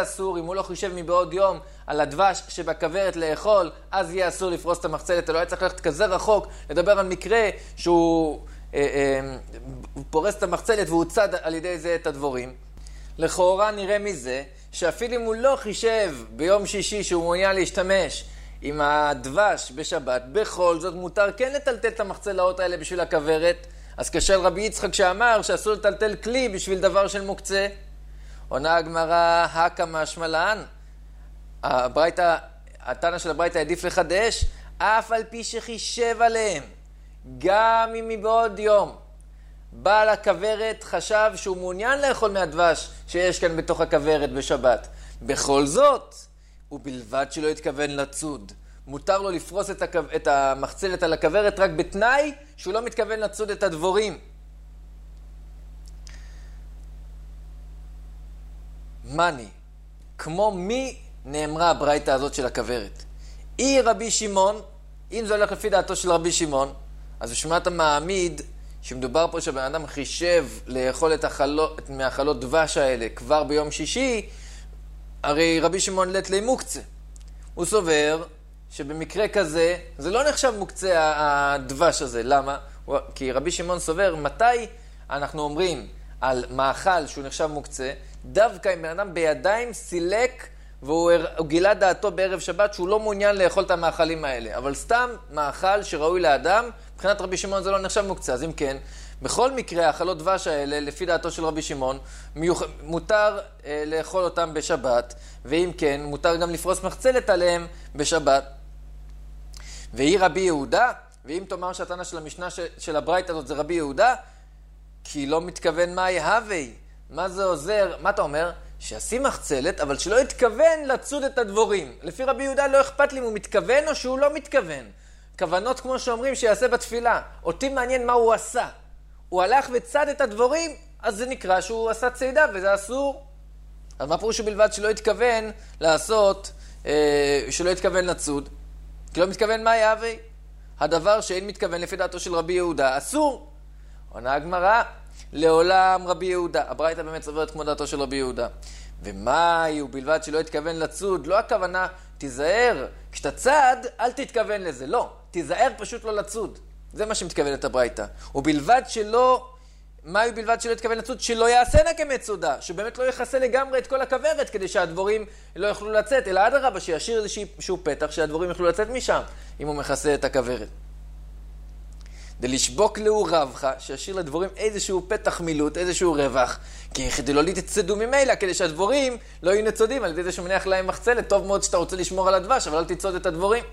אסור, אם הוא לא חישב מבעוד יום על הדבש שבכוורת לאכול, אז יהיה אסור לפרוס את המחצלת. לא היה צריך ללכת כזה רחוק, לדבר על מקרה שהוא פורס את המחצלת והוא צד על ידי זה את הדבורים. לכאורה נראה מזה שאפילו אם הוא לא חישב ביום שישי שהוא מעוניין להשתמש עם הדבש בשבת, בכל זאת מותר כן לטלטל את המחצלאות האלה בשביל הכוורת. אז כשל רבי יצחק שאמר שאסור לטלטל כלי בשביל דבר של מוקצה. עונה הגמרא, הקא משמע לן. התנא של הברייתא העדיף לחדש, אף על פי שחישב עליהם, גם אם מבעוד יום בעל הכוורת חשב שהוא מעוניין לאכול מהדבש שיש כאן בתוך הכוורת בשבת. בכל זאת, ובלבד שלא התכוון לצוד, מותר לו לפרוס את המחצלת על הכוורת רק בתנאי שהוא לא מתכוון לצוד את הדבורים. מני, כמו מי נאמרה הברייתא הזאת של הכוורת? אי רבי שמעון, אם זה הולך לפי דעתו של רבי שמעון, אז בשביל אתה מעמיד שמדובר פה שבן אדם חישב לאכול מהחלות דבש האלה כבר ביום שישי, הרי רבי שמעון לית לי מוקצה. הוא סובר שבמקרה כזה זה לא נחשב מוקצה הדבש הזה. למה? כי רבי שמעון סובר מתי אנחנו אומרים על מאכל שהוא נחשב מוקצה, דווקא אם בן אדם בידיים סילק והוא גילה דעתו בערב שבת שהוא לא מעוניין לאכול את המאכלים האלה. אבל סתם מאכל שראוי לאדם, מבחינת רבי שמעון זה לא נחשב מוקצה. אז אם כן, בכל מקרה האכלות דבש האלה, לפי דעתו של רבי שמעון, מותר לאכול אותם בשבת, ואם כן, מותר גם לפרוס מחצלת עליהם בשבת. והיא רבי יהודה, ואם תאמר שהתנא של המשנה של הברייתא הזאת זה רבי יהודה, כי לא מתכוון מה יהווי. מה זה עוזר? מה אתה אומר? שעשי מחצלת, אבל שלא התכוון לצוד את הדבורים. לפי רבי יהודה לא אכפת לי אם הוא מתכוון או שהוא לא מתכוון. כוונות כמו שאומרים שיעשה בתפילה. אותי מעניין מה הוא עשה. הוא הלך וצד את הדבורים, אז זה נקרא שהוא עשה צידה וזה אסור. אז מה פירוש בלבד שלא התכוון לעשות, שלא התכוון לצוד? כי לא מתכוון מה יהווי. הדבר שאין מתכוון לפי דעתו של רבי יהודה אסור. עונה הגמרא, לעולם רבי יהודה. הברייתא באמת סוברת כמו דעתו של רבי יהודה. ומה הוא בלבד שלא התכוון לצוד? לא הכוונה, תיזהר, כשאתה צד, אל תתכוון לזה. לא, תיזהר פשוט לא לצוד. זה מה שמתכוונת הברייתא. ובלבד שלא, מה הוא בלבד שלא התכוון לצוד? שלא יעשנה כמצודה, שבאמת לא יחסה לגמרי את כל הכוורת, כדי שהדבורים לא יוכלו לצאת, אלא אדרבה, שישאיר איזשהו פתח שהדבורים יוכלו לצאת משם, אם הוא מכסה את הכוורת. דלשבוק לאו רבך, שישאיר לדבורים איזשהו פתח מילוט, איזשהו רווח, כי כדי לא תצדו ממילא, כדי שהדבורים לא יהיו נצודים, על ידי זה שמניח להם מחצלת. טוב מאוד שאתה רוצה לשמור על הדבש, אבל אל תצוד את הדבורים.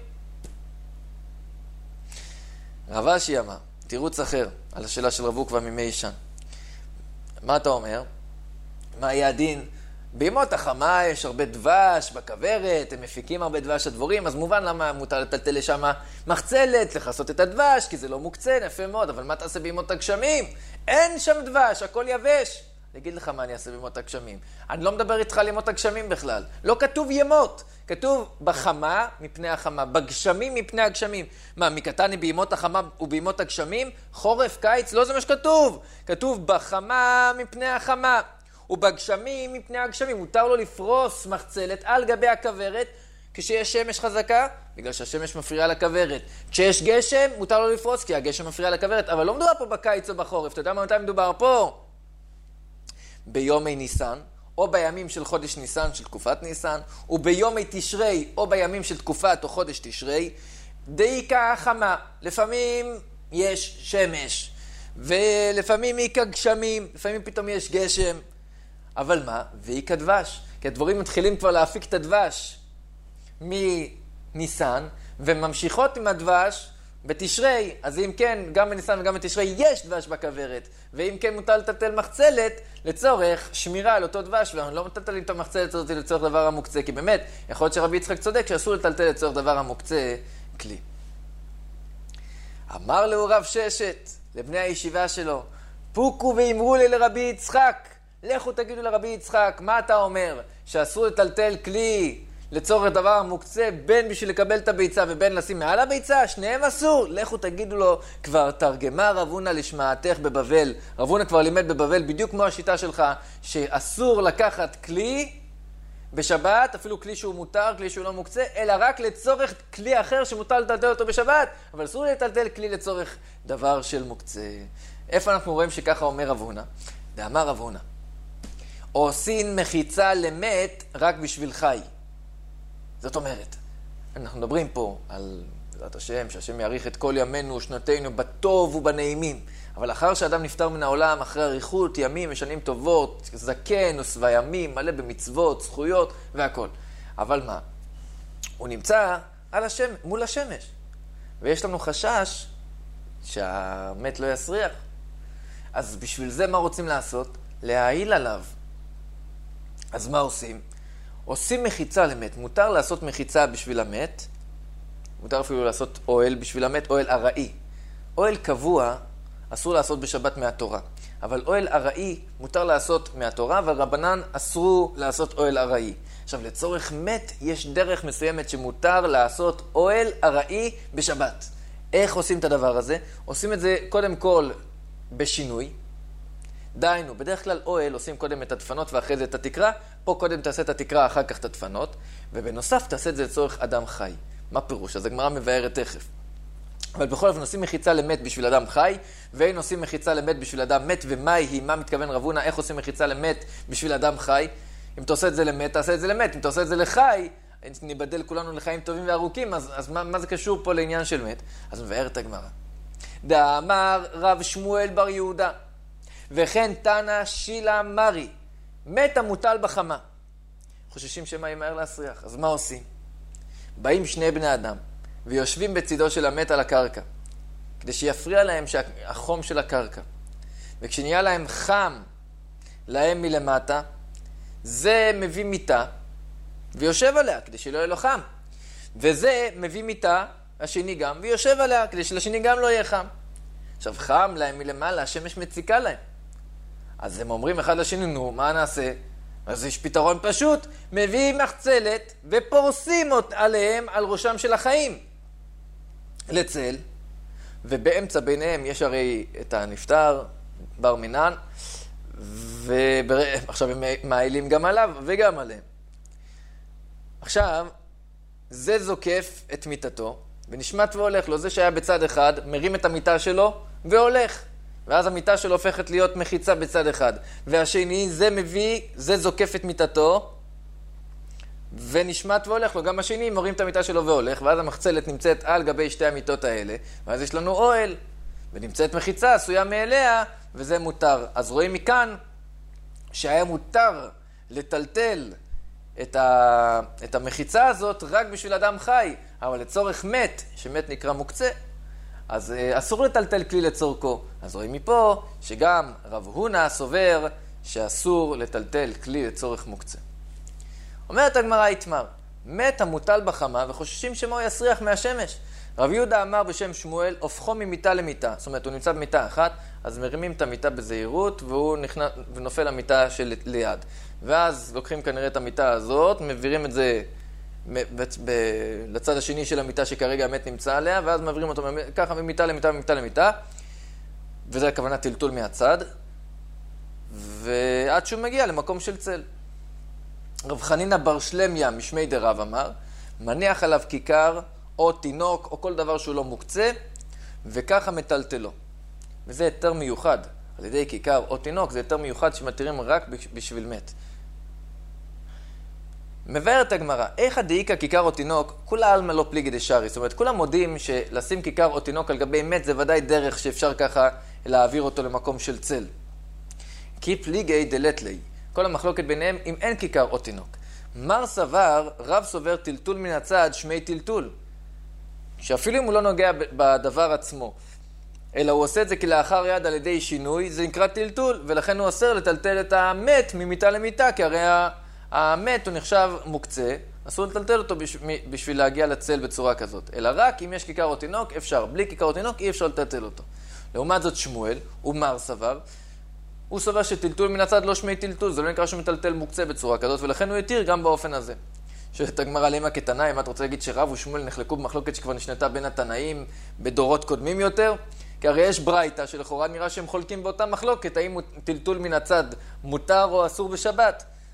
רב אשי אמר, תירוץ אחר על השאלה של רב עוקבא מימי ישן. מה אתה אומר? מה היה הדין? בימות החמה יש הרבה דבש בכוורת, הם מפיקים הרבה דבש הדבורים, אז מובן למה מותר לטלטל לשם מחצלת, לחסות את הדבש, כי זה לא מוקצה, יפה מאוד, אבל מה תעשה בימות הגשמים? אין שם דבש, הכל יבש. אני אגיד לך מה אני אעשה בימות הגשמים. אני לא מדבר איתך על ימות הגשמים בכלל. לא כתוב ימות, כתוב בחמה מפני החמה, בגשמים מפני הגשמים. מה, מקטני בימות החמה ובימות הגשמים? חורף, קיץ, לא זה מה שכתוב. כתוב בחמה מפני החמה. ובגשמים מפני הגשמים. מותר לו לפרוס מחצלת על גבי הכוורת כשיש שמש חזקה, בגלל שהשמש מפריעה לכוורת. כשיש גשם, מותר לו לפרוס כי הגשם מפריע לכוורת. אבל לא מדובר פה בקיץ או בחורף. אתה יודע מתי מדובר פה? ביומי ניסן, או בימים של חודש ניסן, של תקופת ניסן, וביומי תשרי, או בימים של תקופת או חודש תשרי, דאיקה חמה. לפעמים יש שמש, ולפעמים איקה גשמים, לפעמים פתאום יש גשם. אבל מה? ואיקה דבש. כי הדבורים מתחילים כבר להפיק את הדבש מניסן, וממשיכות עם הדבש בתשרי. אז אם כן, גם בניסן וגם בתשרי יש דבש בכוורת. ואם כן, מותר לטלטל מחצלת לצורך שמירה על אותו דבש, ואנחנו לא מטלטלים את המחצלת הזאת לצורך דבר המוקצה, כי באמת, יכול להיות שרבי יצחק צודק שאסור לטלטל לצורך דבר המוקצה כלי. אמר לו רב ששת, לבני הישיבה שלו, פוקו ואמרו לי לרבי יצחק, לכו תגידו לרבי יצחק, מה אתה אומר? שאסור לטלטל כלי לצורך דבר המוקצה, בין בשביל לקבל את הביצה ובין לשים מעל הביצה, שניהם אסור. לכו תגידו לו, כבר תרגמה רב הונא לשמעתך בבבל. רב הונא כבר לימד בבבל בדיוק כמו השיטה שלך, שאסור לקחת כלי בשבת, אפילו כלי שהוא מותר, כלי שהוא לא מוקצה, אלא רק לצורך כלי אחר שמותר לטלטל אותו בשבת, אבל אסור לטלטל כלי לצורך דבר של מוקצה. איפה אנחנו רואים שככה אומר רב הונא? דאמר רב הונא, עושים מחיצה למת רק בשביל חי. זאת אומרת, אנחנו מדברים פה על בעזרת השם, שהשם יאריך את כל ימינו, שנתינו, בטוב ובנעימים. אבל אחר שאדם נפטר מן העולם, אחרי אריכות ימים ושנים טובות, זקן ושבע ימים, מלא במצוות, זכויות והכל. אבל מה? הוא נמצא מול השמש. ויש לנו חשש שהמת לא יסריח. אז בשביל זה מה רוצים לעשות? להעיל עליו. אז מה עושים? עושים מחיצה למת. מותר לעשות מחיצה בשביל המת. מותר אפילו לעשות אוהל בשביל המת, אוהל ארעי. אוהל קבוע אסור לעשות בשבת מהתורה. אבל אוהל ארעי מותר לעשות מהתורה, ורבנן אסרו לעשות אוהל ארעי. עכשיו, לצורך מת יש דרך מסוימת שמותר לעשות אוהל ארעי בשבת. איך עושים את הדבר הזה? עושים את זה קודם כל בשינוי. דיינו, בדרך כלל אוהל עושים קודם את הדפנות ואחרי זה את התקרה. פה קודם תעשה את התקרה, אחר כך את הדפנות. ובנוסף תעשה את זה לצורך אדם חי. מה פירוש? אז הגמרא מבארת תכף. אבל בכל אופן עושים מחיצה למת בשביל אדם חי, ואין עושים מחיצה למת בשביל אדם מת, ומה היא? מה מתכוון רב הונא? איך עושים מחיצה למת בשביל אדם חי? אם אתה עושה את זה למת, תעשה את זה למת. אם אתה עושה את זה לחי, ניבדל כולנו לחיים טובים וארוכים, אז מה זה קשור פה לעניין של מת? אז מבארת הגמרא. דאמר רב שמואל בר יהודה, וכן תנא שילה מרי, מת המוטל בחמה. חוששים שמה ימהר להסריח. אז מה עושים? באים שני בני אדם, ויושבים בצידו של המת על הקרקע, כדי שיפריע להם החום של הקרקע. וכשנהיה להם חם להם מלמטה, זה מביא מיטה, ויושב עליה, כדי שלא יהיה לו חם. וזה מביא מיטה, השני גם, ויושב עליה, כדי שלשני גם לא יהיה חם. עכשיו, חם להם מלמעלה, השמש מציקה להם. אז הם אומרים אחד לשני, נו, מה נעשה? אז יש פתרון פשוט, מביאים מחצלת ופורסים עליהם על ראשם של החיים. לצל, ובאמצע ביניהם יש הרי את הנפטר, בר מינן, ועכשיו הם מעילים גם עליו וגם עליהם. עכשיו, זה זוקף את מיטתו, ונשמט והולך לו. זה שהיה בצד אחד, מרים את המיטה שלו והולך. ואז המיטה שלו הופכת להיות מחיצה בצד אחד. והשני, זה זוקף את מיטתו, ונשמט והולך לו. גם השני מורים את המיטה שלו והולך, ואז המחצלת נמצאת על גבי שתי המיטות האלה, ואז יש לנו אוהל, ונמצאת מחיצה עשויה מאליה, וזה מותר. אז רואים מכאן שהיה מותר לטלטל את המחיצה הזאת רק בשביל אדם חי, אבל לצורך מת, שמת נקרא מוקצה, אז אסור לטלטל כלי לצורכו. אז רואים מפה שגם רב הונא סובר שאסור לטלטל כלי לצורך מוקצה. אומרת הגמרא איתמר, מת המוטל בחמה וחוששים שמו יסריח מהשמש. רב יהודה אמר בשם שמואל, הופכו ממיטה למיטה. זאת אומרת, הוא נמצא במיטה אחת, אז מרימים את המיטה בזהירות, והוא נופל למיטה של ליד. ואז לוקחים כנראה את המיטה הזאת, מעבירים את זה לצד השני של המיטה שכרגע המת נמצא עליה, ואז מעבירים אותו ככה ממיטה למיטה, ממיטה למיטה, וזה הכוונה טלטול מהצד, ועד שהוא מגיע למקום של צל. רב חנינא בר שלמיה משמי דרב אמר, מניח עליו כיכר או תינוק או כל דבר שהוא לא מוקצה, וככה מטלטלו. וזה יותר מיוחד, על ידי כיכר או תינוק, זה יותר מיוחד שמתירים רק בשביל מת. מבארת הגמרא, איך הדאיקה כיכר או תינוק, כולה עלמא לא פליגי דשארי. זאת אומרת, כולם מודים שלשים כיכר או תינוק על גבי מת זה ודאי דרך שאפשר ככה להעביר אותו למקום של צל. כי פליגי דלתלי. כל המחלוקת ביניהם אם אין כיכר או תינוק. מר סבר, רב סובר טלטול מן הצד שמי טלטול. שאפילו אם הוא לא נוגע בדבר עצמו, אלא הוא עושה את זה כלאחר יד על ידי שינוי, זה נקרא טלטול, ולכן הוא אוסר לטלטל את המת ממיטה למיטה, כי הרי המת הוא נחשב מוקצה, אסור לטלטל אותו בשביל להגיע לצל בצורה כזאת. אלא רק אם יש כיכר או תינוק, אפשר. בלי כיכר או תינוק, אי אפשר לטלטל אותו. לעומת זאת שמואל, הוא מר סבר, הוא סובר שטלטול מן הצד לא שמי טלטול, זה לא נקרא שהוא מטלטל מוקצה בצורה כזאת, ולכן הוא יתיר גם באופן הזה. שאת הגמרא למה כתנאים, את רוצה להגיד שרב ושמואל נחלקו במחלוקת שכבר נשנתה בין התנאים בדורות קודמים יותר? כי הרי יש ברייתא שלכאורה נראה שהם חולקים באותה מחלוקת, האם טלטול מן הצד מותר או אסור בשבת.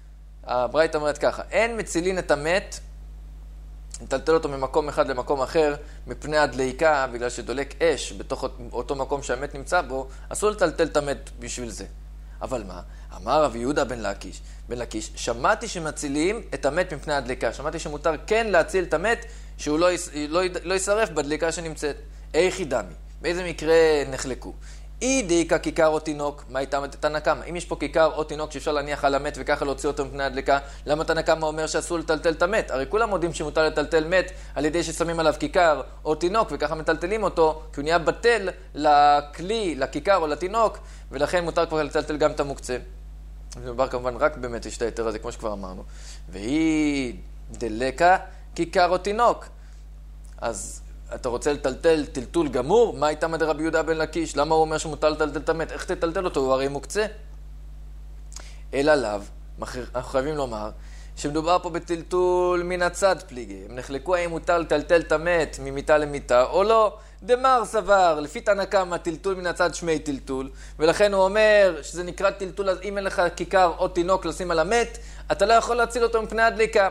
הברייתא אומרת ככה, אין מצילין את המת, נטלטל אותו ממקום אחד למקום אחר, מפני הדליקה, בגלל שדולק אש בתוך אותו מקום שהמת נמצא בו, אסור לטלטל את המת בשביל זה. אבל מה? אמר רבי יהודה בן לקיש, שמעתי שמצילים את המת מפני הדליקה, שמעתי שמותר כן להציל את המת, שהוא לא יישרף בדליקה שנמצאת. איך ידמי? באיזה מקרה נחלקו? אי דאיקה כיכר או תינוק, מה איתם את תנא קמא? אם יש פה כיכר או תינוק שאפשר להניח על המת וככה להוציא אותו מפני הדליקה, למה תנא קמא אומר שאסור לטלטל את המת? הרי כולם יודעים שמותר לטלטל מת על ידי ששמים עליו כיכר או תינוק וככה מטלטלים אותו, כי הוא נהיה בטל לכלי, לכיכר או לתינוק, ולכן מותר כבר לטלטל גם את המוקצה. מדובר כמובן רק באמת יש את היתר הזה, כמו שכבר אמרנו. והיא דלקה כיכר או תינוק. אז אתה רוצה לטלטל טלטול גמור? מה איתם דרבי יהודה בן לקיש? למה הוא אומר שמותר לטלטל את המת? איך תטלטל אותו? הוא הרי מוקצה. אלא לאו, אנחנו חייבים לומר, שמדובר פה בטלטול מן הצד פליגי. הם נחלקו האם מותר לטלטל את המת ממיטה למיטה או לא. דמר סבר, לפי תנא קמא, טלטול מן הצד שמי טלטול. ולכן הוא אומר שזה נקרא טלטול, אז אם אין לך כיכר או תינוק לשים על המת, אתה לא יכול להציל אותו מפני הדליקה.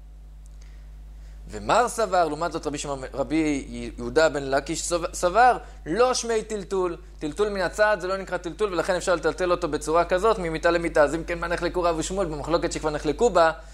ומר סבר, לעומת זאת רבי יהודה בן לקיש סבר, לא שמי טלטול. טלטול מן הצד זה לא נקרא טלטול, ולכן אפשר לטלטל אותו בצורה כזאת, ממיטה למיטה. אז אם כן, מה נחלקו רב ושמואל במחלוקת שכבר נחלקו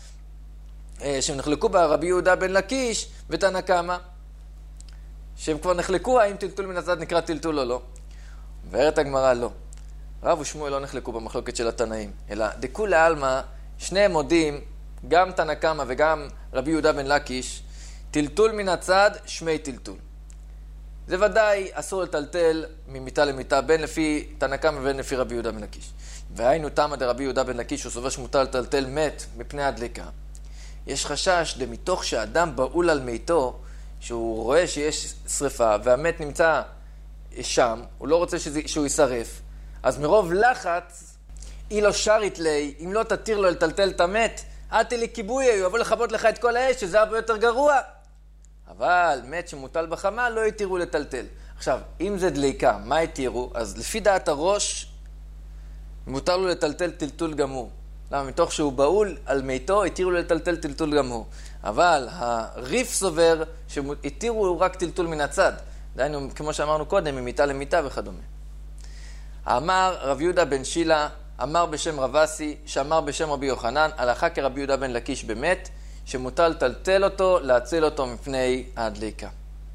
בה, רבי יהודה בן לקיש ותנא קמא, שהם כבר נחלקו האם טלטול מן הצד נקרא טלטול או לא. ואומרת הגמרא לא. רב ושמואל לא נחלקו במחלוקת של התנאים, אלא דכולי עלמא, שניהם מודים, גם תנא קמא וגם רבי יהודה בן לקיש, טלטול מן הצד, שמי טלטול. זה ודאי אסור לטלטל ממיטה למיטה, בין לפי תנא קמא ובין לפי רבי יהודה בן לקיש. והיינו תמא דרבי יהודה בן לקיש, הוא סובר שמותר לטלטל מת מפני הדליקה. יש חשש מתוך שאדם באול על מיתו, שהוא רואה שיש שריפה והמת נמצא שם, הוא לא רוצה שהוא יישרף, אז מרוב לחץ, אילו שרית לי, אם לא תתיר לו לטלטל את המת, אל לי כיבוי, הוא יבוא לכבות לך את כל האש, שזה הרבה יותר גרוע. אבל מת שמוטל בחמה לא יתירו לטלטל. עכשיו, אם זה דליקה, מה יתירו? אז לפי דעת הראש, מותר לו לטלטל טלטול גמור. למה? מתוך שהוא באול על מיתו, יתירו לו לטלטל טלטול גמור. אבל הריף סובר שיתירו רק טלטול מן הצד. דהיינו, כמו שאמרנו קודם, ממיטה למיטה וכדומה. אמר רב יהודה בן שילה, אמר בשם רב אסי, שאמר בשם רבי יוחנן, הלכה כרבי יהודה בן לקיש באמת, שמותר לטלטל אותו, להציל אותו מפני הדליקה.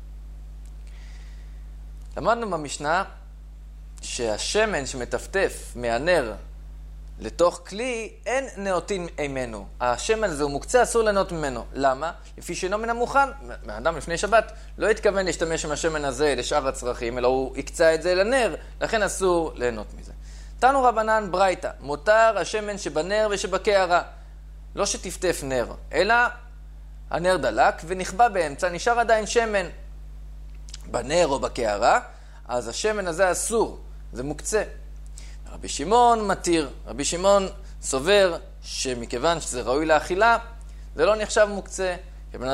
למדנו במשנה שהשמן שמטפטף מהנר לתוך כלי, אין נאותין ממנו. השמן הזה הוא מוקצה, אסור לנות ממנו. למה? לפי שאינו מן המוכן. האדם לפני שבת לא התכוון להשתמש עם השמן הזה לשאר הצרכים, אלא הוא הקצה את זה לנר, לכן אסור ליהנות מזה. תנו רבנן ברייתא, מותר השמן שבנר ושבקערה. לא שטפטף נר, אלא הנר דלק ונכבה באמצע, נשאר עדיין שמן. בנר או בקערה, אז השמן הזה אסור, זה מוקצה. רבי שמעון מתיר, רבי שמעון סובר שמכיוון שזה ראוי לאכילה, זה לא נחשב מוקצה. הבן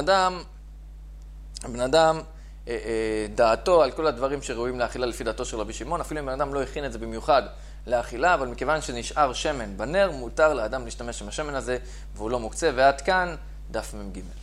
אדם דעתו על כל הדברים שראויים לאכילה לפי דעתו של רבי שמעון, אפילו אם בן אדם לא הכין את זה במיוחד לאכילה, אבל מכיוון שנשאר שמן בנר, מותר לאדם להשתמש עם השמן הזה, והוא לא מוקצה. ועד כאן דף מ"ג.